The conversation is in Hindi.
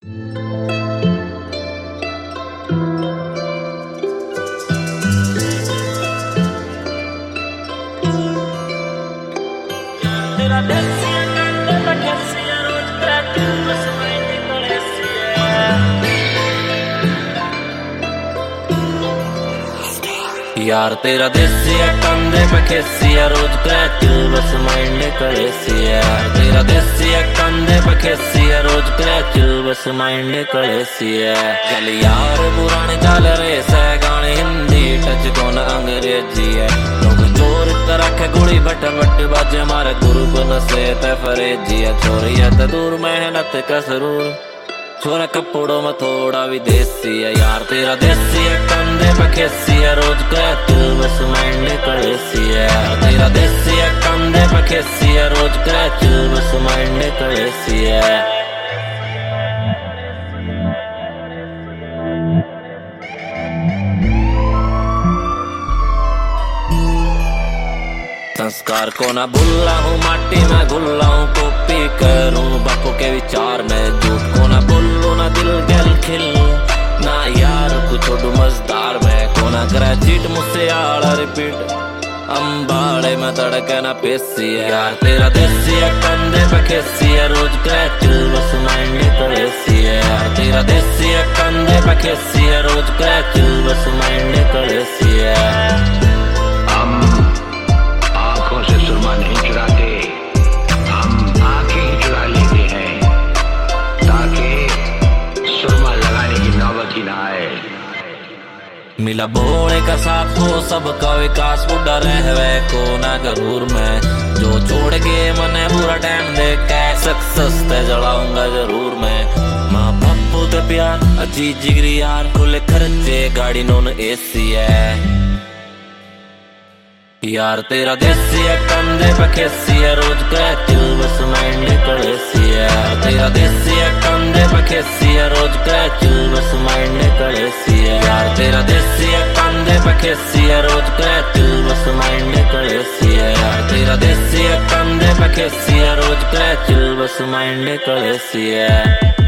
तेरा देसी कंडे बखेसिया रोज क्रैक बस माइंड कलेसिया यार तेरा देसी कंडे बखेसिया रोज क्रैक बस माइंड कलेसिया तेरा देसी कंडे बखेसिया रोज क्रैक बस माइंड कलेसिया चल यार पुराने चल रहे से गाने हिंदी टच कौन अंग्रेजी है लोग जोर रखे गुड़ी बट बट बाजे मारे गुरु को नसे ते फरेजी है छोरिया ते दूर मेहनत का सरूर छोरा कपड़ों में थोड़ा विदेशी है यार तेरा देसी है कंधे पे खेसी है रोज क्रैक बस माइंड कलेसी है तेरा देसी है कंधे पे खेसी है रोज क्रैक बस माइंड कलेसी है संस्कार को ना भूला हूँ माटी में घुला हूँ कॉपी करूँ बापू के विचार में झूठ को ना बोलूँ ना दिल गल खिल ना यार कुछ छोड़ू मजदार में को ना करे चीट मुझसे आड़ा रिपीट अंबाड़े में तड़के ना पेसी है यार तेरा देसी है कंधे पे खेसी है रोज क्रैच बस माइंड कलेसी है यार तेरा देसी है कंधे पे खेसी है रोज क्रैच बस माइंड कलेसी है से सुरमा नहीं चुराते हम आंखें ही चुरा लेते हैं ताकि सुरमा लगाने की नौबत ही ना आए मिला बोले का साथ हो सबका विकास बुढ़ा रहवे को ना गरूर में जो छोड़ के मने बुरा टाइम देख के सक्सेस ते जलाऊंगा जरूर मैं माँ बापू ते प्यार अजी जिगरी यार खुले खर्चे गाड़ी नॉन एसी है यार तेरा देसी है कंधे पे खेसी है रोज क्रैच बस माइंड कलेसी है तेरा देसी है कंधे पे खेसी है रोज क्रैच बस माइंड कलेसी है यार तेरा देसी है कंधे पे खेसी है रोज क्रैच बस माइंड कलेसी है यार तेरा देसी है कंधे पे खेसी है रोज क्रैच बस माइंड कलेसी है